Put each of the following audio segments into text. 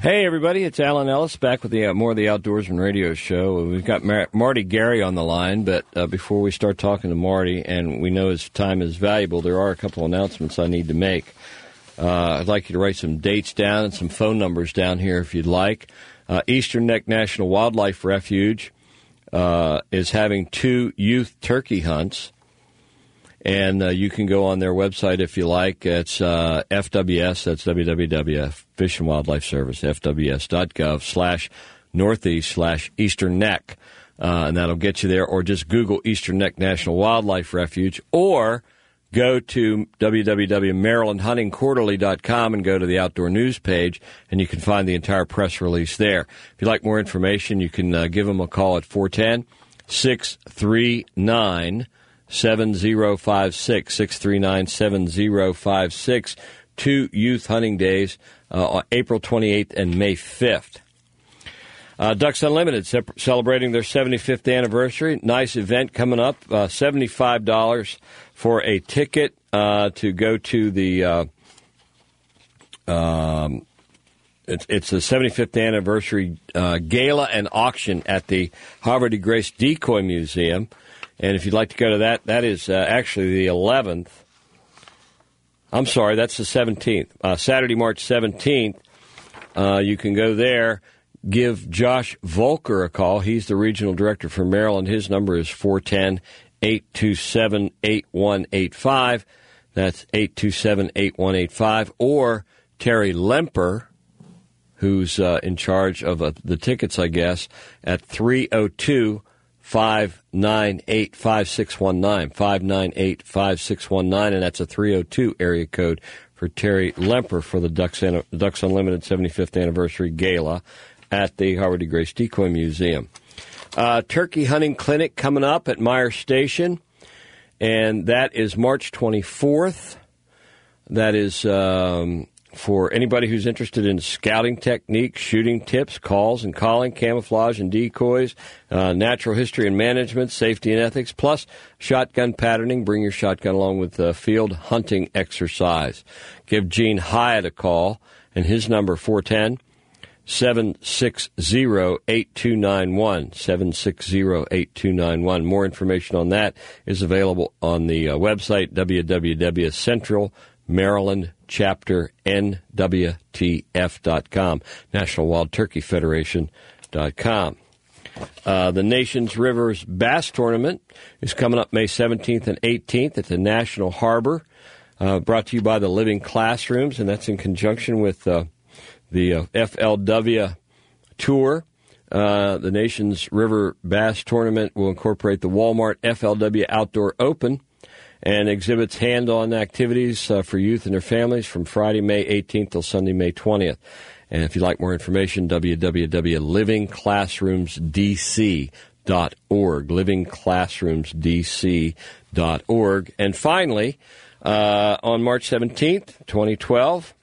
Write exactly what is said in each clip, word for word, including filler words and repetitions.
Hey, everybody, it's Alan Ellis back with the uh, more of the Outdoorsman Radio Show. We've got Mar- Marty Gary on the line, but uh, before we start talking to Marty, and we know his time is valuable, there are a couple announcements I need to make. Uh, I'd like you to write some dates down and some phone numbers down here if you'd like. Uh, Eastern Neck National Wildlife Refuge uh, is having two youth turkey hunts. And uh, you can go on their website if you like. It's uh, F W S, that's W W W, Fish and Wildlife Service, F W S dot gov slash northeast slash Eastern Neck. Uh, and that'll get you there. Or just Google Eastern Neck National Wildlife Refuge. Or go to w w w dot maryland hunting quarterly dot com and go to the Outdoor News page, and you can find the entire press release there. If you'd like more information, you can uh, give them a call at four one zero, six three nine, seven zero five six, six three nine, seven zero five six. Two youth hunting days, uh, on April twenty-eighth and May fifth. Uh, Ducks Unlimited ce- celebrating their seventy-fifth anniversary. Nice event coming up. Uh, seventy-five dollars for a ticket uh, to go to the uh, um, it's, it's the seventy-fifth anniversary uh, gala and auction at the Harvard de Grace Decoy Museum. And if you'd like to go to that, that is uh, actually the eleventh. I'm sorry, that's the seventeenth. Uh, Saturday, March seventeenth. Uh, you can go there. Give Josh Volker a call. He's the regional director for Maryland. His number is four one zero, eight two seven, eight one eight five. That's eight two seven, eight one eight five. Or Terry Lemper, who's uh, in charge of uh, the tickets, I guess, at three oh two, five nine eight, five six one nine, five nine eight, five six one nine, and that's a three oh two area code for Terry Lemper for the Ducks, Ducks Unlimited seventy-fifth Anniversary Gala at the Harvard de Grace Decoy Museum. Uh, turkey hunting clinic coming up at Myers Station, and that is March twenty-fourth. That is um, for anybody who's interested in scouting techniques, shooting tips, calls and calling, camouflage and decoys, uh, natural history and management, safety and ethics, plus shotgun patterning. Bring your shotgun along with uh, field hunting exercise. Give Gene Hyatt a call, and his number four one zero, seven six zero, eight two nine one, seven six zero, eight two nine one. More information on that is available on the uh, website, w w w dot central maryland chapter n w t f dot com, National Wild Turkey Federation dot com. Uh, the Nations Rivers Bass Tournament is coming up May seventeenth and eighteenth at the National Harbor, uh, brought to you by the Living Classrooms, and that's in conjunction with uh, the uh, F L W Tour. Uh, the Nations River Bass Tournament will incorporate the Walmart F L W Outdoor Open and exhibits hand-on activities uh, for youth and their families from Friday, May eighteenth till Sunday, May twentieth. And if you'd like more information, w w w dot living classrooms d c dot org, living classrooms d c dot org. And finally, uh, on March seventeenth, twenty twelve,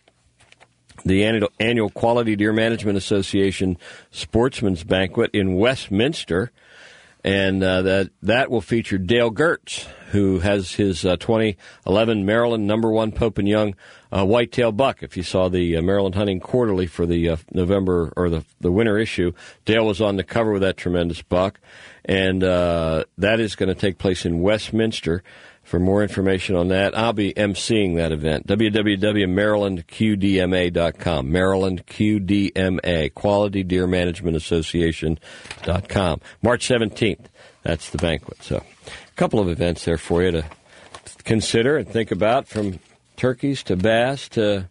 the annual, annual Quality Deer Management Association Sportsman's Banquet in Westminster, and uh, that that will feature Dale Gertz, who has his uh, twenty eleven Maryland number one Pope and Young uh, whitetail buck. If you saw the uh, Maryland Hunting Quarterly for the uh, November or the the winter issue, Dale was on the cover with that tremendous buck, and uh, that is going to take place in Westminster. For more information on that, I'll be emceeing that event. w w w dot maryland q d m a dot com. Maryland Q D M A, Quality Deer Management Association dot com. March seventeenth, that's the banquet. So a couple of events there for you to consider and think about, from turkeys to bass to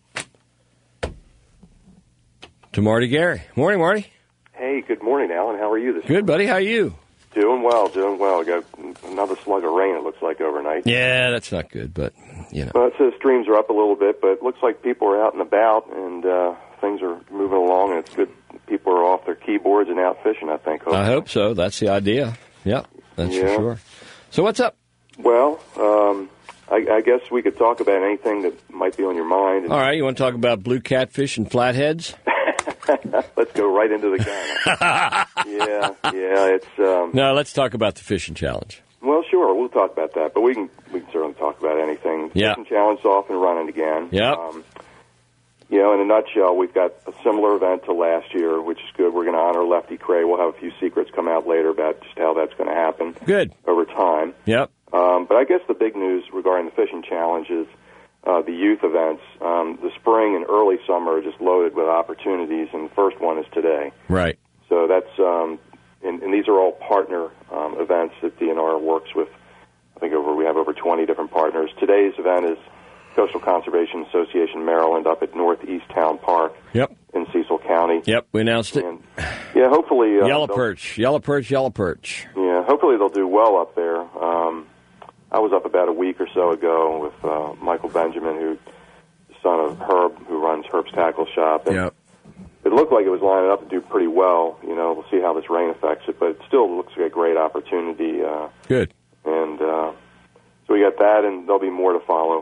to Marty Gary. Morning, Marty. Hey, good morning, Alan. How are you this morning? Good, buddy. How are you? Doing well, doing well. Got another slug of rain, it looks like, overnight. Yeah, that's not good, but, you know. Well, it says streams are up a little bit, but it looks like people are out and about, and uh, things are moving along, and it's good people are off their keyboards and out fishing, I think. Hopefully. I hope so. That's the idea. Yep, that's yeah. for sure. So what's up? Well, um, I, I guess we could talk about anything that might be on your mind. And all right, you want to talk about blue catfish and flatheads? Let's go right into the gun. yeah, yeah, it's... Um, no, let's talk about the fishing challenge. Well, sure, we'll talk about that, but we can we can certainly talk about anything. Yeah. Fishing challenge off and running again. Yeah. Um, You know, in a nutshell, we've got a similar event to last year, which is good. We're going to honor Lefty Kreh. We'll have a few secrets come out later about just how that's going to happen. Good. Over time. Yep. Um, but I guess the big news regarding the fishing challenge is uh, the youth events. Um, the spring and early summer are just loaded with opportunities, and the first one is today. Right. So that's, um, and, and these are all partner um, events that D N R works with. I think over we have over twenty different partners. Today's event is Coastal Conservation Association Maryland up at Northeast Town Park. Yep. In Cecil County. Yep, we announced it. And, yeah, hopefully... Uh, yellow perch, yellow perch, yellow perch. Yeah, hopefully they'll do well up there. Um, I was up about a week or so ago with uh, Michael Benjamin, who son of Herb, who runs Herb's Tackle Shop. And yep. It looked like it was lining up to do pretty well. You know, we'll see how this rain affects it, but it still looks like a great opportunity. Uh, Good. And uh, so we got that, and there'll be more to follow.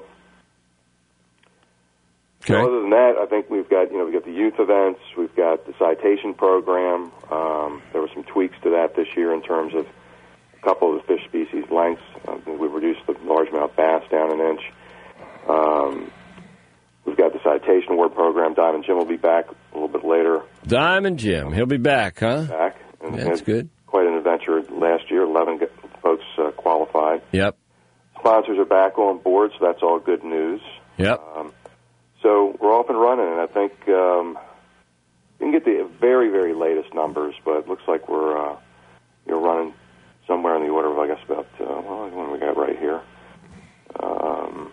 Okay. So other than that, I think we've got, you know, we've got the youth events, we've got the citation program. Um, there were some tweaks to that this year in terms of a couple of the fish species lengths. Uh, we've reduced the largemouth bass down an inch. Um, we've got the citation award program. Diamond Jim will be back a little bit later. Diamond Jim, he'll be back, huh? Back. And That's good. Quite an adventure last year. eleven folks uh, qualified. Yep. Sponsors are back on board, so that's all good news. Yep. Um, So we're off and running, and I think um, we can get the very, very latest numbers, but it looks like we're uh, you're running somewhere in the order of, I guess, about, uh, well, what do we got right here? Um,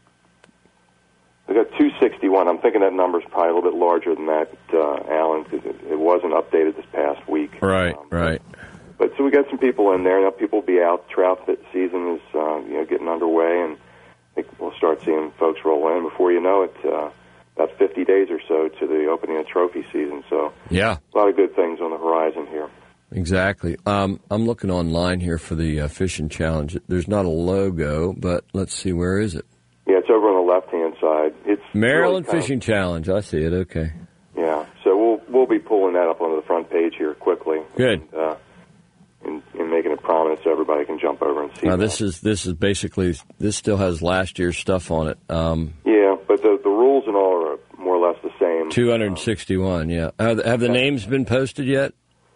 we got two sixty-one. I'm thinking that number's probably a little bit larger than that, uh, Alan, because it, it wasn't updated this past week. Right, um, right. But so we got some people in there. Now people will be out. Trout season is uh, you know getting underway, and I think we'll start seeing folks roll in. Before you know it, uh, about fifty days or so to the opening of trophy season. So yeah, a lot of good things on the horizon here. Exactly. Um, I'm looking online here for the uh, fishing challenge. There's not a logo, but let's see, where is it? Yeah, it's over on the left-hand side. It's Maryland really Fishing of, Challenge. I see it. Okay. Yeah, so we'll we'll be pulling that up onto the front page here quickly. Good. And, uh, and, and making it prominent so everybody can jump over and see. Now, that. this is this is basically this still has last year's stuff on it. Um, yeah, but the the rules and all are more or less the same. two hundred sixty-one. Yeah. Have, have the names been posted yet?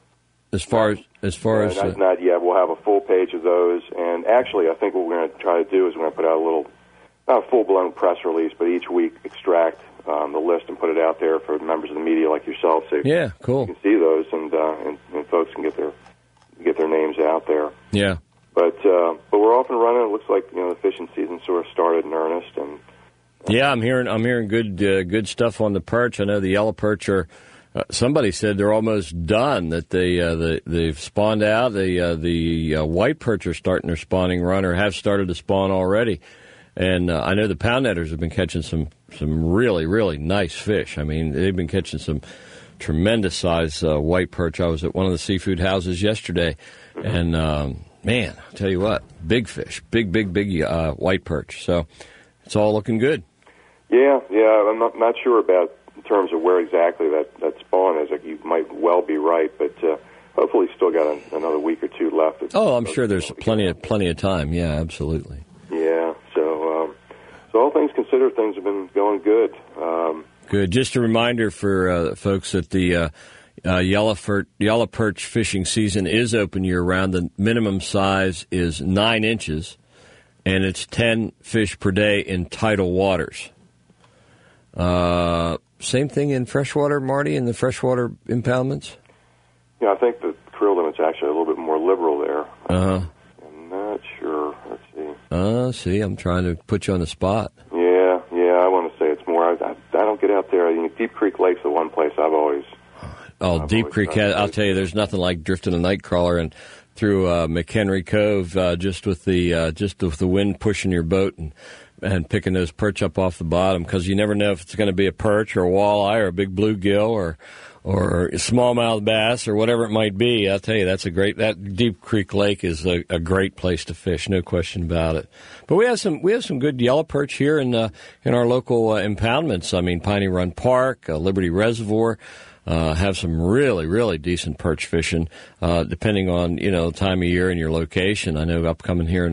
As far as as far uh, as not, uh, not yet. We'll have a full page of those, and actually, I think what we're going to try to do is we're going to put out a little, not a full blown press release, but each week extract um, the list and put it out there for members of the media like yourself, so yeah, cool. you can see those, and, uh, and and folks can get their get their names out there. Yeah. But uh, but we're off and running. It looks like you know the fishing season sort of started in earnest, and uh, yeah, I'm hearing I'm hearing good uh, good stuff on the perch. I know the yellow perch are. Uh, somebody said they're almost done. That they uh, they they've spawned out. The uh, the uh, white perch are starting their spawning run, or have started to spawn already. And uh, I know the pound netters have been catching some some really really nice fish. I mean, they've been catching some tremendous size uh, white perch. I was at one of the seafood houses yesterday, mm-hmm. and um, man, I'll tell you what, big fish, big big big uh, white perch. So it's all looking good. Yeah, yeah. I'm not not sure about. In terms of where exactly that, that spawn is, like you might well be right, but uh, hopefully still got a, another week or two left. Oh, I'm sure there's plenty of plenty of time. Yeah, absolutely. Yeah, so um, so all things considered, things have been going good. Um, good. Just a reminder for uh, folks that the uh, uh, yellow, fer- yellow perch fishing season is open year round. The minimum size is nine inches, and it's ten fish per day in tidal waters. Uh, same thing in freshwater, Marty, in the freshwater impoundments? Yeah, I think the creel limit's actually a little bit more liberal there. Uh-huh. I'm not sure. Let's see. Uh, see, I'm trying to put you on the spot. Yeah, yeah, I want to say it's more. I, I, I don't get out there. I mean, Deep Creek Lake's the one place I've always... Oh, I've Deep always Creek, has, I'll tell you, there's nothing like drifting a night crawler and through uh, McHenry Cove uh, just with the uh, just with the wind pushing your boat and and picking those perch up off the bottom, because you never know if it's going to be a perch or a walleye or a big bluegill or or a smallmouth bass or whatever it might be. I'll tell you, that's a great that Deep Creek Lake is a, a great place to fish, no question about it. But we have some we have some good yellow perch here in uh, in our local uh, impoundments. I mean, Piney Run Park, uh, Liberty Reservoir. Uh, have some really, really decent perch fishing, uh, depending on, you know, time of year and your location. I know upcoming here in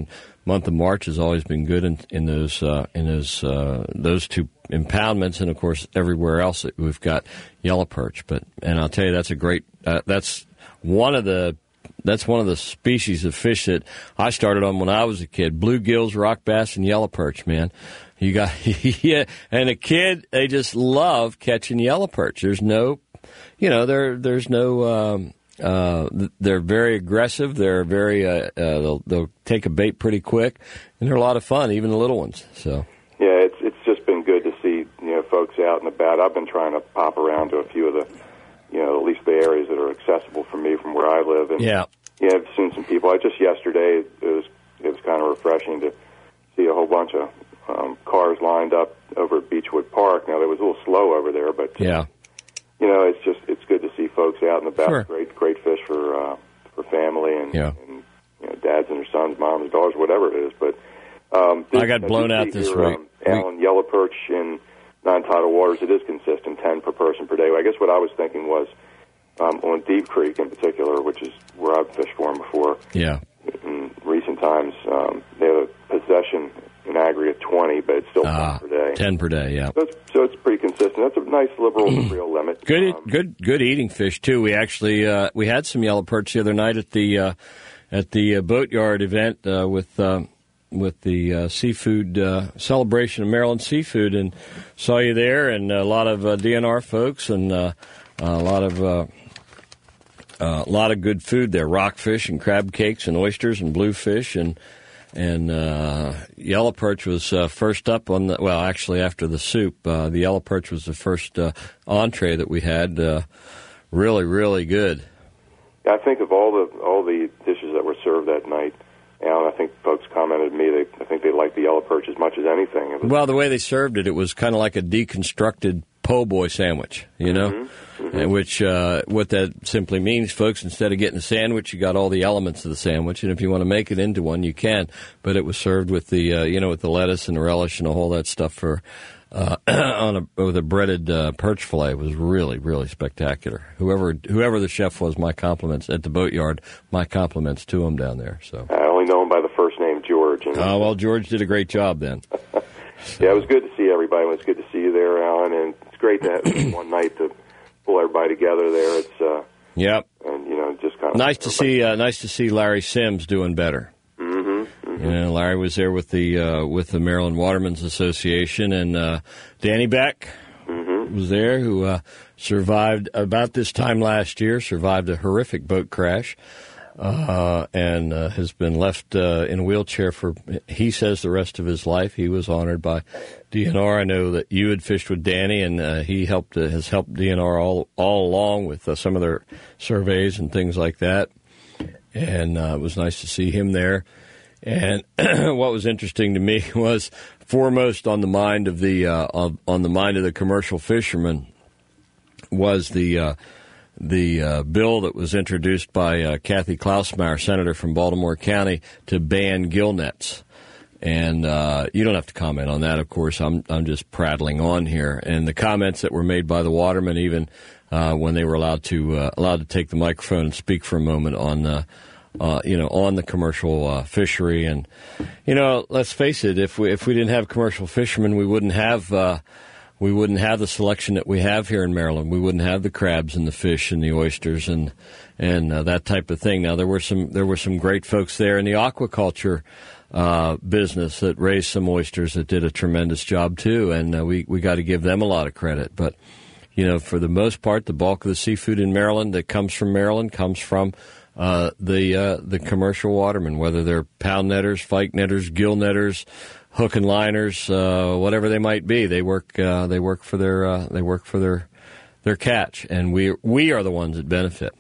month of March has always been good in, in those uh, in those uh, those two impoundments, and of course everywhere else that we've got yellow perch. But and I'll tell you, that's a great. Uh, that's one of the. That's one of the species of fish that I started on when I was a kid. Bluegills, rock bass, and yellow perch, man. You got yeah, and a kid, they just love catching yellow perch. There's no, you know, there there's no. Um, uh, they're very aggressive. They're very. Uh, uh, they'll they'll take a bait pretty quick, and they're a lot of fun, even the little ones. So yeah, it's it's just been good to see you know folks out and about. I've been trying to pop around to a few of the. You know, at least the areas that are accessible for me from where I live. And, yeah. Yeah, I've seen some people. I just yesterday, it was it was kind of refreshing to see a whole bunch of um, cars lined up over at Beechwood Park. Now, it was a little slow over there, but, uh, yeah. you know, it's just it's good to see folks out and about. Sure. Great great fish for uh, for family and, yeah. and you know, dads and their sons, moms, daughters, whatever it is. But um, I got blown out this your, week. Um, Alan, yellow perch in non-tidal waters, it is consistent, ten per person per day. I guess what I was thinking was um, on Deep Creek in particular, which is where I've fished for them before. Yeah. In recent times, um, they have a possession in aggregate twenty, but it's still uh, ten per day. ten per day, yeah. So it's, so it's pretty consistent. That's a nice liberal real limit. Good, um, good, good eating fish too. We actually uh, we had some yellow perch the other night at the uh, at the uh, Boatyard event uh, with. Uh, with the uh, seafood uh, celebration of Maryland seafood, and saw you there, and a lot of uh, D N R folks, and uh, a lot of uh, a lot of good food there: rockfish and crab cakes and oysters and bluefish, and and uh, yellow perch was uh, first up on the. Well, actually, after the soup, uh, the yellow perch was the first uh, entree that we had. Uh, really, really good. I think of all the all the dishes that were served that night. Alan, I think folks commented to me, they, I think they liked the yellow perch as much as anything. It was, well, the way they served it, it was kind of like a deconstructed po' boy sandwich, you know, mm-hmm, mm-hmm. And which uh, what that simply means, folks, instead of getting a sandwich, you got all the elements of the sandwich, and if you want to make it into one, you can. But it was served with the, uh, you know, with the lettuce and the relish and all that stuff for uh, on a with a breaded uh, perch fillet. It was really, really spectacular. Whoever whoever the chef was, my compliments at the Boatyard. My compliments to him down there. So. I only know him by the first name, George. Oh, uh, well, George did a great job then. Yeah, it was good to see everybody. It was good to see you there, Alan, and it's great to have one night to pull everybody together there. It's uh, yep, and you know, just kind of nice to see. Uh, nice to see Larry Sims doing better. Mm-hmm, mm-hmm. You know, Larry was there with the uh, with the Maryland Watermen's Association, and uh, Danny Beck mm-hmm. was there, who uh, survived about this time last year. Survived a horrific boat crash. Uh, and uh, has been left uh, in a wheelchair for, he says, the rest of his life. He was honored by D N R. I know that you had fished with Danny, and uh, he helped uh, has helped D N R all all along with uh, some of their surveys and things like that. And uh, it was nice to see him there. And what was interesting to me was foremost on the mind of the uh, of, on the mind of the commercial fishermen was the. Uh, The uh, bill that was introduced by uh, Kathy Klausmeyer, senator from Baltimore County, to ban gill nets. And uh, you don't have to comment on that, of course. I'm I'm just prattling on here. And the comments that were made by the watermen, even uh, when they were allowed to uh, allowed to take the microphone and speak for a moment on uh, uh, you know on the commercial uh, fishery. And you know, let's face it, if we if we didn't have commercial fishermen, we wouldn't have. Uh, We wouldn't have the selection that we have here in Maryland. We wouldn't have the crabs and the fish and the oysters and and uh, that type of thing. Now there were some there were some great folks there in the aquaculture uh, business that raised some oysters that did a tremendous job too, and uh, we we got to give them a lot of credit. But you know, for the most part, the bulk of the seafood in Maryland that comes from Maryland comes from uh, the uh, the commercial watermen, whether they're pound netters, fyke netters, gill netters, hook and liners, uh, whatever they might be. They work. Uh, they work for their. Uh, they work for their their catch, and we we are the ones that benefit.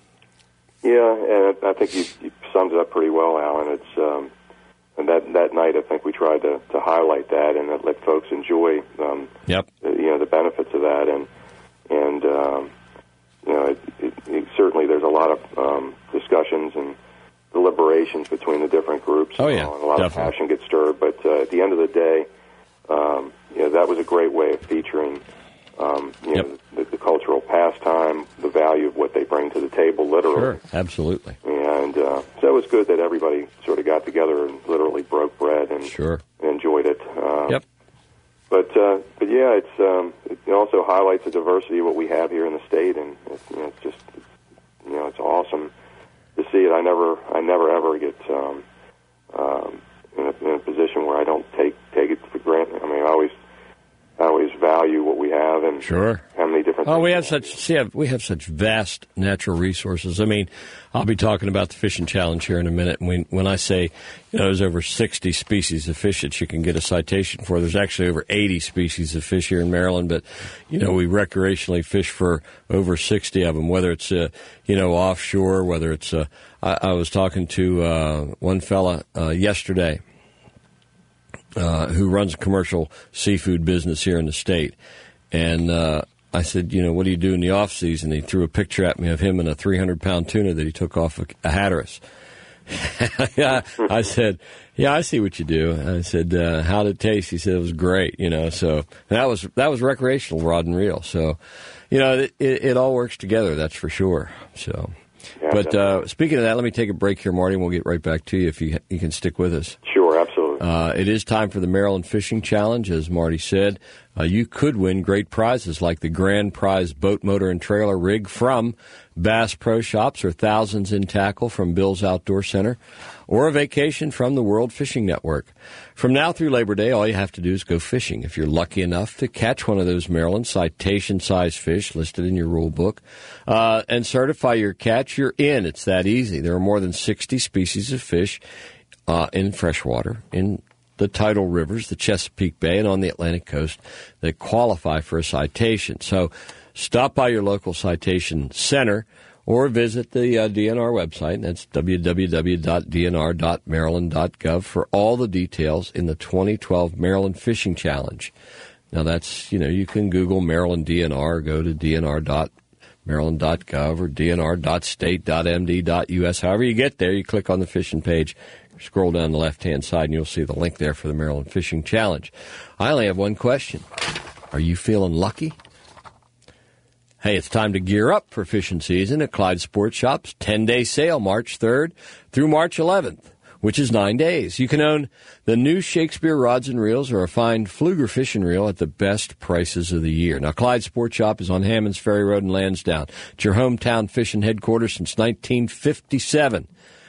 Yeah, and I think you, you summed it up pretty well, Alan. It's um, and that that night, I think we tried to, to highlight that and let folks enjoy. Um, yep. The, you know the benefits of that, and and um, you know it, it, it, certainly there's a lot of um, discussions and deliberations between the different groups. Oh, yeah, and a lot definitely. of passion gets stirred. But uh, at the end of the day, um, you know, that was a great way of featuring, um, you yep. know, the, the cultural pastime, the value of what they bring to the table, literally. Sure, absolutely. Yeah, And uh, so it was good that everybody sort of got together and literally broke bread and, sure. and enjoyed it. Uh, yep. But uh, but yeah, it's um, it also highlights the diversity of what we have here in the state, and it's, you know, it's just you know it's awesome to see it. I never I never ever get um, um, in, a, in a position where I don't take take it for granted. I mean, I always I always value what we have and sure. how many different. Oh, we have such see, we have such vast natural resources. I mean, I'll be talking about the fishing challenge here in a minute. And when when I say, you know, there's over sixty species of fish that you can get a citation for. There's actually over eighty species of fish here in Maryland, but you know, we recreationally fish for over sixty of them. Whether it's uh, you know offshore, whether it's uh, I, I was talking to uh, one fella uh, yesterday. Uh, who runs a commercial seafood business here in the state. And uh, I said, you know, what do you do in the off season? He threw a picture at me of him and a three hundred pound tuna that he took off a, a Hatteras. yeah, I said, yeah, I see what you do. I said, uh, how did it taste? He said it was great, you know. So that was that was recreational rod and reel. So, you know, it, it, it all works together, that's for sure. So, yeah, but uh, speaking of that, let me take a break here, Marty, and we'll get right back to you if you you can stick with us. Sure, absolutely. Uh, it is time for the Maryland Fishing Challenge, as Marty said. Uh, you could win great prizes like the grand prize boat motor and trailer rig from Bass Pro Shops, or thousands in tackle from Bill's Outdoor Center, or a vacation from the World Fishing Network. From now through Labor Day, all you have to do is go fishing. If you're lucky enough to catch one of those Maryland citation-sized fish listed in your rule book uh, and certify your catch, you're in. It's that easy. There are more than sixty species of fish Uh, in freshwater, in the tidal rivers, the Chesapeake Bay, and on the Atlantic coast that qualify for a citation. So stop by your local citation center or visit the uh, D N R website. That's w w w dot d n r dot maryland dot gov for all the details in the twenty twelve Maryland Fishing Challenge. Now, that's, you know, you can Google Maryland D N R, go to d n r dot maryland dot gov or d n r dot state dot m d dot u s. However you get there, you click on the fishing page. Scroll down the left-hand side, and you'll see the link there for the Maryland Fishing Challenge. I only have one question. Are you feeling lucky? Hey, it's time to gear up for fishing season at Clyde Sports Shop's ten-day sale, March third through March eleventh, which is nine days. You can own the new Shakespeare rods and reels or a fine Pfluger fishing reel at the best prices of the year. Now, Clyde Sports Shop is on Hammonds Ferry Road in Lansdowne. It's your hometown fishing headquarters since nineteen fifty-seven.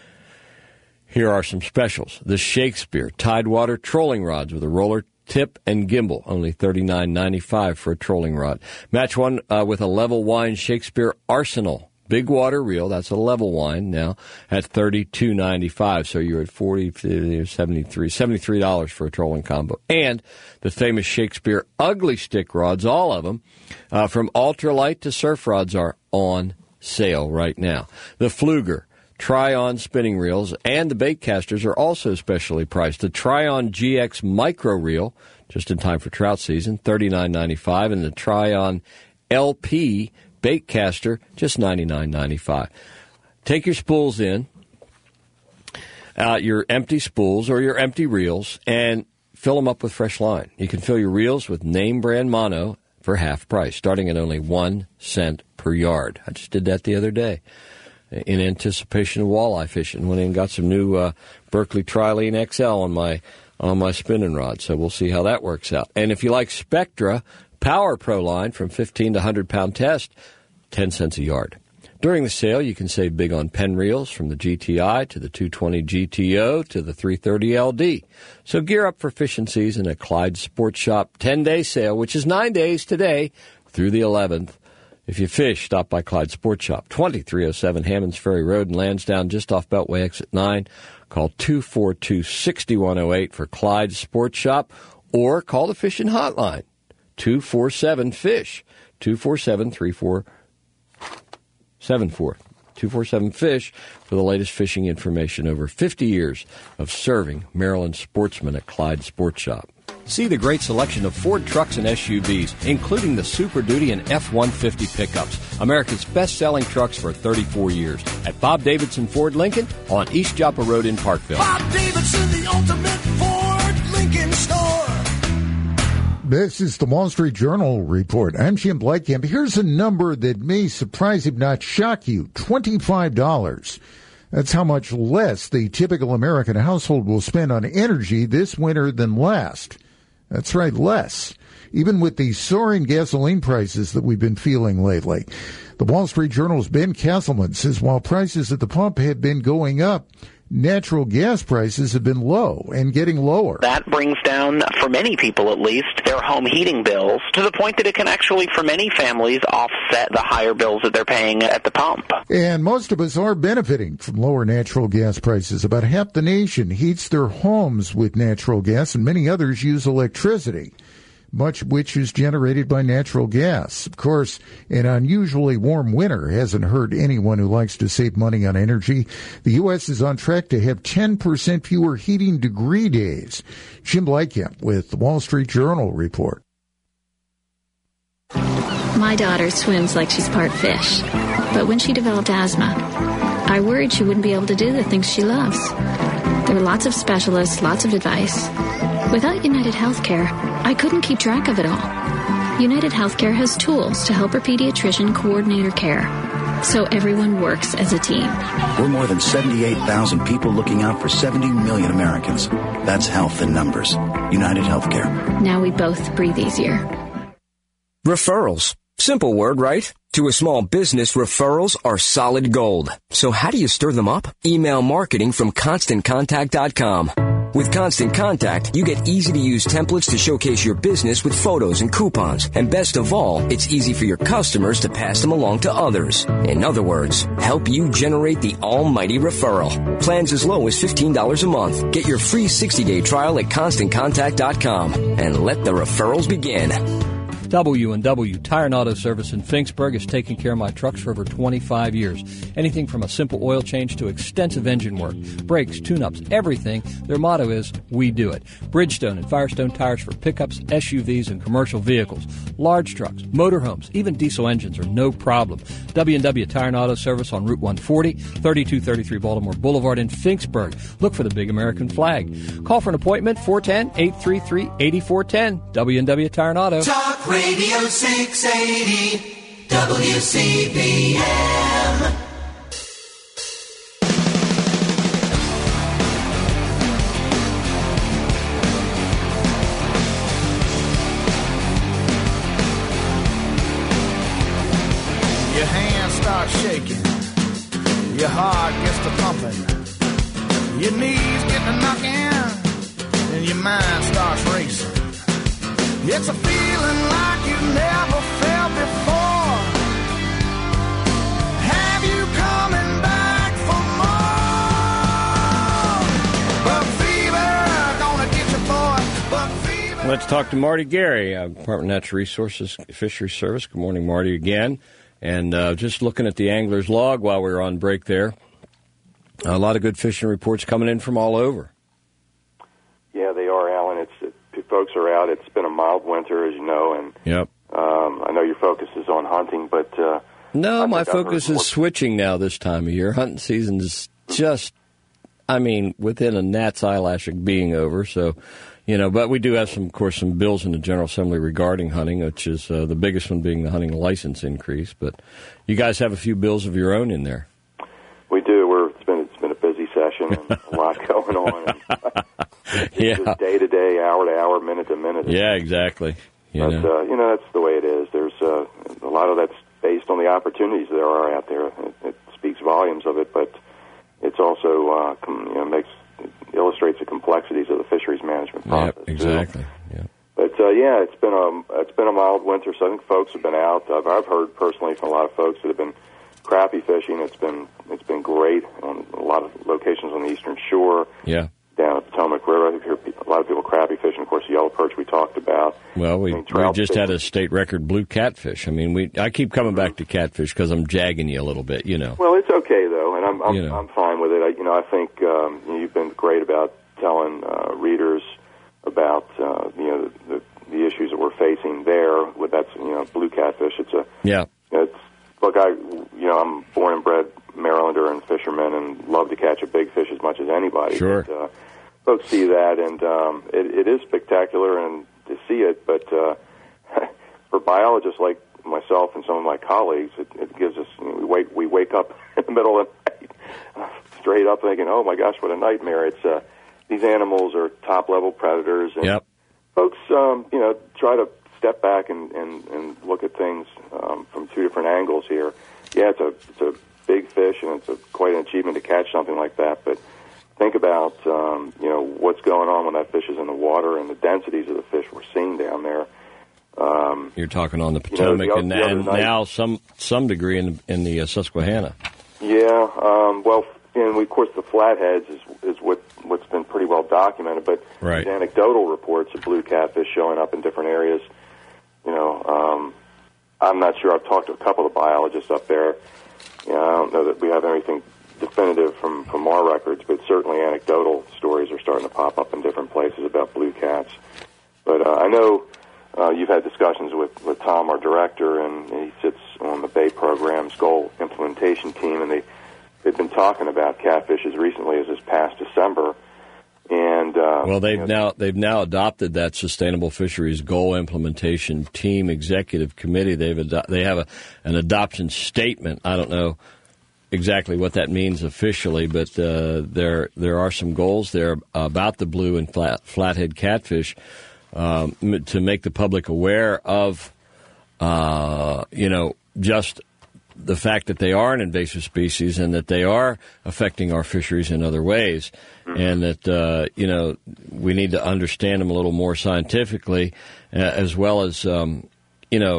Here are some specials. The Shakespeare Tidewater trolling rods with a roller tip and gimbal, only thirty-nine ninety-five for a trolling rod. Match one uh, with a level wine Shakespeare Arsenal big water reel. That's a level wine now at thirty-two ninety-five. So you're at forty, seventy-three, seventy-three dollars for a trolling combo. And the famous Shakespeare ugly stick rods, all of them, uh, from ultralight to surf rods, are on sale right now. The Pfluger Try-On spinning reels and the bait casters are also specially priced. The Try-On G X micro reel, just in time for trout season, thirty-nine ninety-five, and the Try-On L P bait caster, just ninety-nine ninety-five. Take your spools in, uh, your empty spools or your empty reels, and fill them up with fresh line. You can fill your reels with name brand mono for half price, starting at only one cent per yard. I just did that the other day in anticipation of walleye fishing. Went in and got some new uh, Berkley Trilene X L on my on my spinning rod. So we'll see how that works out. And if you like Spectra Power Pro line from fifteen to one hundred pound test, ten cents a yard. During the sale, you can save big on pen reels from the G T I to the two twenty G T O to the three thirty L D. So gear up for fishing season at Clyde Sports Shop ten-day sale, which is nine days today through the eleventh. If you fish, stop by Clyde Sports Shop, twenty-three oh seven Hammonds Ferry Road in Lansdowne, just off Beltway Exit nine. Call two four two, six one oh eight for Clyde Sports Shop, or call the fishing hotline, two four seven, FISH, two four seven, three four seven four, two four seven, FISH, for the latest fishing information. Over fifty years of serving Maryland sportsmen at Clyde Sports Shop. See the great selection of Ford trucks and S U Vs, including the Super Duty and F one fifty pickups, America's best-selling trucks for thirty-four years, at Bob Davidson Ford Lincoln on East Joppa Road in Parkville. Bob Davidson, the ultimate Ford Lincoln store. This is the Wall Street Journal report. I'm Jim Blykamp. Here's a number that may surprise, if not shock you, twenty-five dollars. That's how much less the typical American household will spend on energy this winter than last. That's right, less. Even with the soaring gasoline prices that we've been feeling lately. The Wall Street Journal's Ben Castleman says while prices at the pump have been going up, natural gas prices have been low and getting lower. That brings down, for many people at least, their home heating bills to the point that it can actually, for many families, offset the higher bills that they're paying at the pump. And most of us are benefiting from lower natural gas prices. About half the nation heats their homes with natural gas, and many others use electricity, much which is generated by natural gas. Of course, an unusually warm winter hasn't hurt anyone who likes to save money on energy. The U S is on track to have ten percent fewer heating degree days. Jim Blykamp with the Wall Street Journal report. My daughter swims like she's part fish, but when she developed asthma, I worried she wouldn't be able to do the things she loves. There were lots of specialists, lots of advice. Without United Healthcare, I couldn't keep track of it all. United Healthcare has tools to help her pediatrician coordinate her care, so everyone works as a team. We're more than seventy-eight thousand people looking out for seventy million Americans. That's health in numbers. United Healthcare. Now we both breathe easier. Referrals. Simple word, right? To a small business, referrals are solid gold. So how do you stir them up? Email marketing from constant contact dot com. With Constant Contact, you get easy-to-use templates to showcase your business with photos and coupons. And best of all, it's easy for your customers to pass them along to others. In other words, help you generate the almighty referral. Plans as low as fifteen dollars a month. Get your free sixty-day trial at constant contact dot com and let the referrals begin. W and W Tire and Auto Service in Finksburg has taken care of my trucks for over twenty-five years. Anything from a simple oil change to extensive engine work, brakes, tune-ups, everything. Their motto is, we do it. Bridgestone and Firestone tires for pickups, S U Vs, and commercial vehicles. Large trucks, motorhomes, even diesel engines are no problem. W and W Tire and Auto Service on Route one forty, thirty-two thirty-three Baltimore Boulevard in Finksburg. Look for the big American flag. Call for an appointment, four one zero, eight three three, eight four one zero. W and W Tire and Auto. Talk Radio six eighty W C B M. Your hands start shaking, your heart gets to pumping, your knees get to knocking, and your mind starts racing. It's a feeling like you've never felt before. Have you coming back for more? Bug fever, gonna get you, boy. Bug fever. Let's talk to Marty Gary, uh, Department of Natural Resources Fisheries Service. Good morning, Marty, again. And uh, just looking at the angler's log while we were on break there, a lot of good fishing reports coming in from all over. Yeah, they are, Alan. It's it, folks are out. It's been a mild winter, as you know, and yep. um, I know your focus is on hunting, but uh, no, I my think I've focus heard is more- switching now this time of year. Hunting season is just, I mean, within a gnat's eyelash of being over. So, you know, but we do have some, of course, some bills in the General Assembly regarding hunting, which is uh, the biggest one being the hunting license increase. But you guys have a few bills of your own in there. We do. We're it's been it's been a busy session and a lot going on. And it's yeah, just day to day, hour to hour, minute to minute. Yeah, exactly. You but know. Uh, you know, that's the way it is. There's uh, a lot of that's based on the opportunities there are out there. It, it speaks volumes of it, but it's also uh, com- you know makes it illustrates the complexities of the fisheries management process. Yep, exactly. Too. Yeah. But uh, yeah, it's been a it's been a mild winter, so I think folks have been out. I've, I've heard personally from a lot of folks that have been crappie fishing. It's been it's been great on a lot of locations on the eastern shore. Yeah. Down at Potomac River, I hear a lot of people crappie fishing. Of course, yellow perch we talked about. Well, we, I mean, we just fishing. had a state record blue catfish. I mean, we I keep coming back to catfish because I'm jagging you a little bit, you know. Well, it's okay though, and I'm I'm, You know. I'm fine with it. I, you know, I think um, you've been great about telling uh, readers about uh, you know the, the issues that we're facing there. With that's you know blue catfish. It's a Yeah. It's look, I you know I'm born and bred Marylander and fisherman, and love to catch a big fish as much as anybody. Sure. But, uh, folks see that, and um, it, it is spectacular, and to see it. But uh, for biologists like myself and some of my colleagues, it, it gives us you know, we wake we wake up in the middle of the night straight up thinking, oh, my gosh, what a nightmare. It's uh, these animals are top-level predators. And yep. folks, um, you know, try to step back and, and, and look at things um, from two different angles here. Yeah, it's a, it's a big fish, and it's a, quite an achievement to catch something like that, but think about, um, you know, what's going on when that fish is in the water and the densities of the fish we're seeing down there. Um, You're talking on the Potomac, you know, the, and, the and night, now some some degree in in the uh, Susquehanna. Yeah, um, well, and we, of course, the flatheads is is what what's been pretty well documented. But right. these anecdotal reports of blue catfish showing up in different areas. You know, um, I'm not sure. I've talked to a couple of biologists up there. You know, I don't know that we have anything definitive from from our records, but certainly anecdotal stories are starting to pop up in different places about blue cats. But uh, I know. Uh, you've had discussions with, with Tom, our director, and he sits on the Bay Program's goal implementation team, and they, they've been talking about catfish as recently as this past December. And uh, Well, they've you know, now they've now adopted that Sustainable Fisheries Goal Implementation Team Executive Committee. They've ado- they have a, an adoption statement. I don't know exactly what that means officially, but uh, there there are some goals there about the blue and flat, flathead catfish. Um, to make the public aware of, uh, you know, just the fact that they are an invasive species and that they are affecting our fisheries in other ways, mm-hmm. and that, uh, you know, we need to understand them a little more scientifically, uh, as well as, um, you know,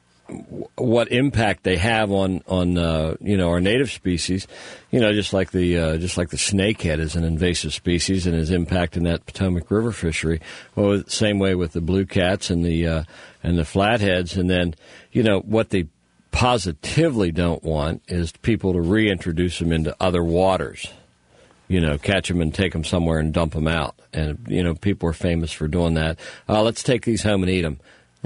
what impact they have on on uh, you know, our native species, you know, just like the uh, just like the snakehead is an invasive species and is impacting that Potomac River fishery. Well, same way with the blue cats and the uh, and the flatheads, and then, you know, what they positively don't want is people to reintroduce them into other waters. You know, catch them and take them somewhere and dump them out, and you know, people are famous for doing that. Uh, let's take these home and eat them.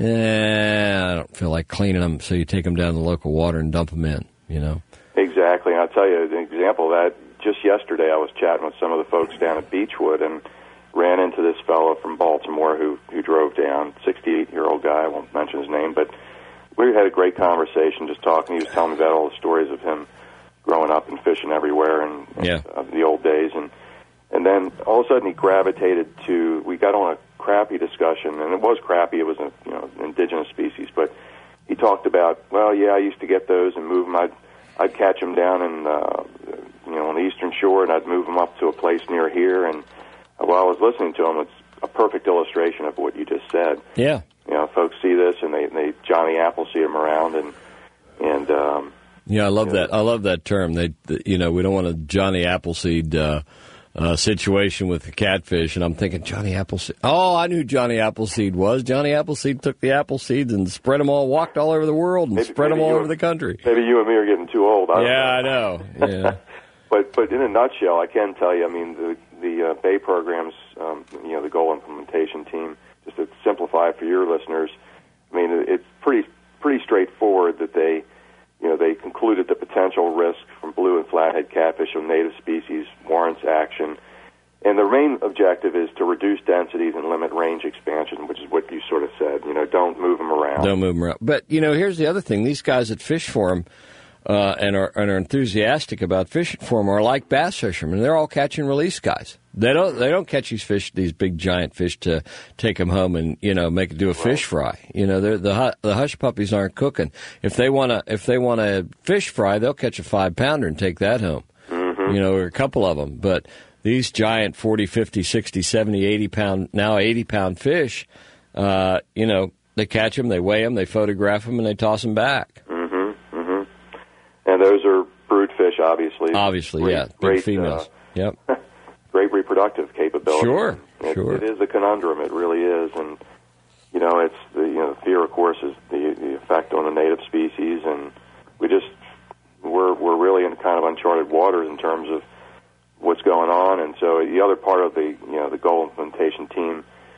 Yeah, I don't feel like cleaning them, so you take them down to the local water and dump them in, you know. Exactly. And I'll tell you an example of that. Just yesterday I was chatting with some of the folks down at Beechwood and ran into this fellow from Baltimore who, who drove down, sixty-eight-year-old guy. I won't mention his name, but we had a great conversation just talking. He was telling me about all the stories of him growing up and fishing everywhere and, and yeah. uh, the old days. And, and then all of a sudden he gravitated to, we got on a crappie discussion, and it was crappie. It was a, you know, an indigenous species, but he talked about, well, yeah, I used to get those and move them. I'd, I'd catch them down in, uh, you know, on the eastern shore, and I'd move them up to a place near here. And while I was listening to him, it's a perfect illustration of what you just said. Yeah. You know, folks see this, and they, they Johnny Appleseed them around, and and um, yeah, I love you know, that. I love that term. They, the, you know, we don't want a Johnny Appleseed uh, uh, situation with the catfish, and I'm thinking Johnny Appleseed. Oh, I knew who Johnny Appleseed was. Johnny Appleseed took the apple seeds and spread them all, walked all over the world, and maybe, spread maybe them all you, over the country. Maybe you and me are getting too old. I don't yeah, know. I know. Yeah. but but in a nutshell, I can tell you. I mean, the the uh, Bay Program's, um, you know, the goal implementation team. Just to simplify it for your listeners, I mean, it's pretty pretty straightforward that they, you know, they concluded the potential risk from blue and flathead catfish of native species warrants action. And the main objective is to reduce densities and limit range expansion, which is what you sort of said. You know, don't move them around. Don't move them around. But, you know, here's the other thing. These guys that fish for them uh, and, are, and are enthusiastic about fishing for them are like bass fishermen. They're all catch and release guys. They don't they don't catch these fish, these big giant fish, to take them home and, you know, make it do a fish fry. You know, they're, the the hush puppies aren't cooking. If they want to if they want a fish fry, they'll catch a five pounder and take that home. Mm-hmm. You know, or a couple of them. But these giant forty, fifty, sixty, seventy, eighty pound, now eighty pound fish, uh, you know, they catch them, they weigh them, they photograph them, and they toss them back. Mm-hmm. Mm-hmm. And those are brood fish, obviously. Obviously, great, yeah, big great, females. Uh, yep. Great reproductive capability. Sure, it, sure. It is a conundrum. It really is, and you know, it's the you know the fear, of course, is the the effect on the native species, and we just we're we're really in kind of uncharted waters in terms of what's going on. And so the other part of the you know the goal implementation team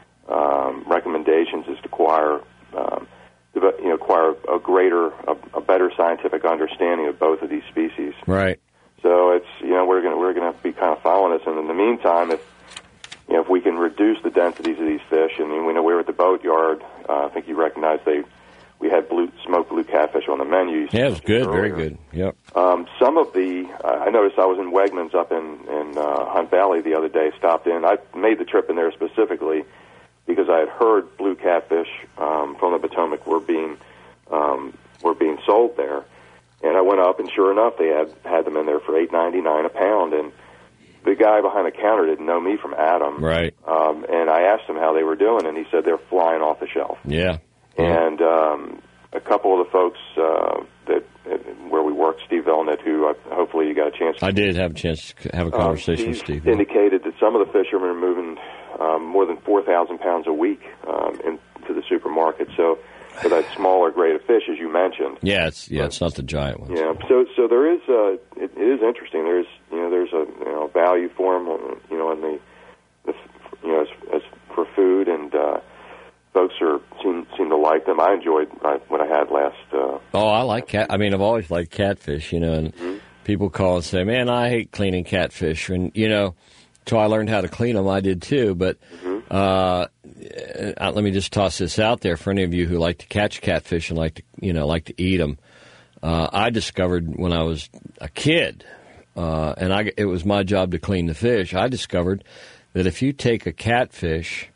um, recommendations is to acquire um, you know acquire a greater a, a better scientific understanding of both of these species. Right. So it's you know we're going we're going to be kind of following this, and in the meantime, if you know if we can reduce the densities of these fish, and we know we were at the boatyard, uh, I think you recognize they we had blue smoked blue catfish on the menu. Yeah, it was good, earlier. very good. Yep. Um, some of the, I noticed I was in Wegmans up in, in uh, Hunt Valley the other day, stopped in. I made the trip in there specifically because I had heard blue catfish um, from the Potomac were being um, were being sold there. And I went up, and sure enough, they had, had them in there for eight ninety-nine a pound. And the guy behind the counter didn't know me from Adam. Right. Um, and I asked him how they were doing, and he said they're flying off the shelf. Yeah. And um, a couple of the folks uh, that where we worked, Steve Velnet, who uh, hopefully you got a chance to... I did have a chance to have a conversation um, with Steve. indicated that some of the fishermen are moving um, more than four thousand pounds a week um, into the supermarket. So for that smaller grade of fish, as you mentioned. Yeah, it's yeah, it's not the giant ones. Yeah, so so there is uh, it, it is interesting. There's you know there's a you know value for them, you know, in the, the you know as, as for food, and uh, folks are seem seem to like them. I enjoyed what I had last. Uh, oh, I like cat. I mean, I've always liked catfish. You know, and mm-hmm. people call and say, "Man, I hate cleaning catfish," and you know, until I learned how to clean them, I did too. But mm-hmm. uh, let me just toss this out there for any of you who like to catch catfish and like to you know like to eat them. Uh, I discovered when I was a kid, uh, and I, it was my job to clean the fish. I discovered that if you take a catfish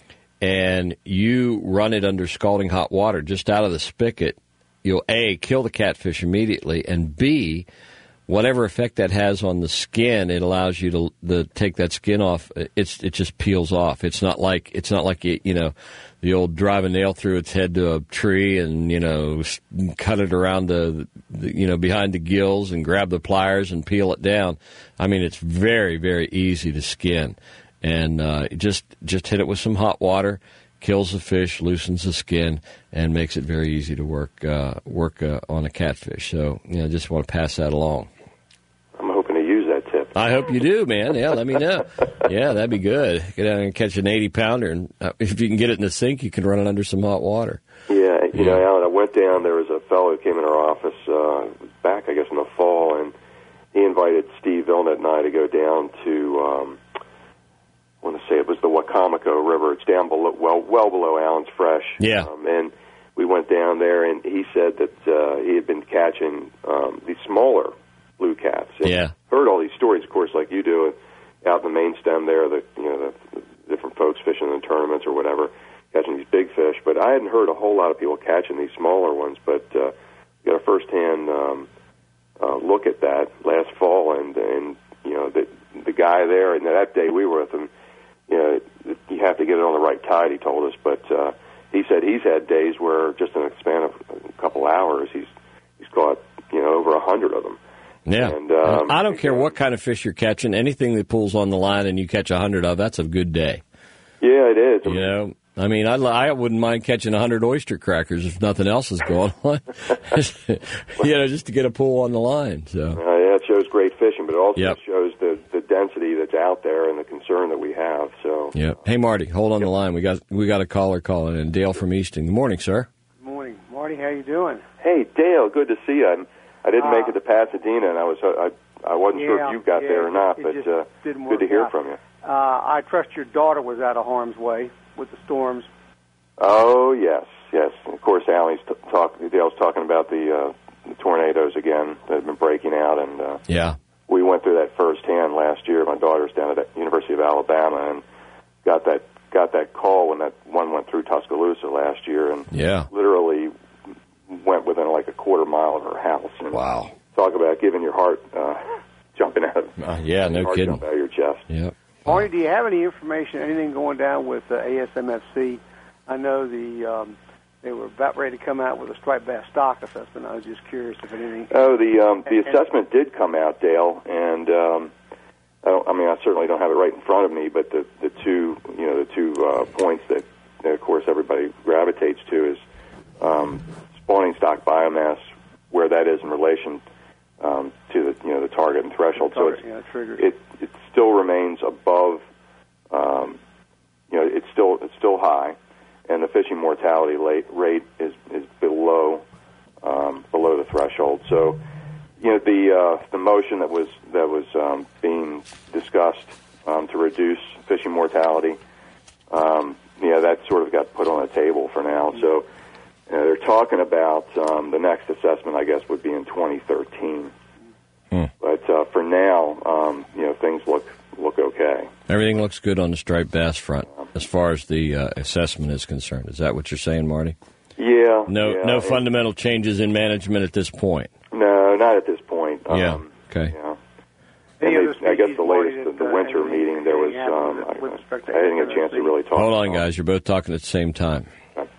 and you run it under scalding hot water just out of the spigot, you'll A, kill the catfish immediately, and B, whatever effect that has on the skin, it allows you to the, take that skin off. It's it just peels off. It's not like it's not like you, you know the old drive a nail through its head to a tree and you know cut it around the, the you know behind the gills and grab the pliers and peel it down. I mean, it's very very easy to skin, and uh, just just hit it with some hot water. Kills the fish, loosens the skin, and makes it very easy to work uh, work uh, on a catfish. So, you know, just want to pass that along. I'm hoping to use that tip. I hope you do, man. Yeah, let me know. Yeah, that'd be good. Get out and catch an eighty pounder, and uh, if you can get it in the sink, you can run it under some hot water. Yeah, you yeah. know, Alan, I went down. There was a fellow who came in our office uh, back, I guess, in the fall, and he invited Steve Vilnet and I to go down to. Um, I want to say it was the Wacomico River. It's down below, well, well below Allen's Fresh. Yeah. Um, and we went down there, and he said that uh, he had been catching um, these smaller blue cats. And yeah. Heard all these stories, of course, like you do, out in the main stem there. The you know the, the different folks fishing in tournaments or whatever, catching these big fish. But I hadn't heard a whole lot of people catching these smaller ones. But uh, got a firsthand um, uh, look at that last fall, and and you know the the guy there, and that day we were with him. You know, you have to get it on the right tide, he told us. But uh, he said he's had days where just in a span of a couple hours, he's he's caught, you know, over a hundred of them. Yeah. And, um, I don't care what kind of fish you're catching. Anything that pulls on the line and you catch a hundred of, that's a good day. Yeah, it is. You know, I mean, I, I wouldn't mind catching a hundred oyster crackers if nothing else is going on. You know, just to get a pull on the line. So. Uh, yeah, it shows great fishing, but it also yep. shows the, the density that's out there and the concern that we have. So. Yeah. Hey, Marty, hold on yep. the line. We got we got a caller calling in. Dale from Easton. Good morning, sir. Good morning, Marty. How you doing? Hey, Dale. Good to see you. I'm, I didn't uh, make it to Pasadena, and I was I I wasn't yeah, sure if you got yeah, there or not, it, but it uh, good to hear out. from you. Uh, I trust your daughter was out of harm's way with the storms. Oh yes, yes. And of course, Allie's t- talk. Dale's talking about the, uh, the tornadoes again that have been breaking out, and uh, yeah, we went through that firsthand last year. My daughter's down at the University of Alabama, and got that got that call when that one went through Tuscaloosa last year, and yeah, literally went within like a quarter mile of her house. And wow! Talk about giving your heart uh, jumping out. Of, uh, yeah, no heart kidding. Jump out of your chest. Yep. Marty, do you have any information, anything going down with uh, A S M F C? I know the um, they were about ready to come out with a striped bass stock assessment. I was just curious if anything. Oh, the um, the and, assessment did come out, Dale, and um, I, don't, I mean I certainly don't have it right in front of me, but the the two you know the two uh, points that, that of course everybody gravitates to is um, spawning stock biomass, where that is in relation um, to the you know the target and threshold. Target, so it's, yeah, it it still remains above. Um, you know, it's still it's still high. And the fishing mortality rate is is below um, below the threshold. So, you know, the uh, the motion that was that was um, being discussed um, to reduce fishing mortality, um, you know, that sort of got put on the table for now. So, Uh, they're talking about um, the next assessment, I guess, would be in twenty thirteen. Hmm. But uh, for now, um, you know, things look look okay. Everything looks good on the striped bass front as far as the uh, assessment is concerned. Is that what you're saying, Marty? Yeah. No, yeah, no it, fundamental changes in management at this point. No, not at this point. Um, yeah. Okay. Yeah. Any And other they, I guess species, the Marty, latest, that, the uh, winter anything- meeting, there was. anything happened Um, with- with I, respect to I didn't get a chance to really talk. Hold on, about it. guys. You're both talking at the same time.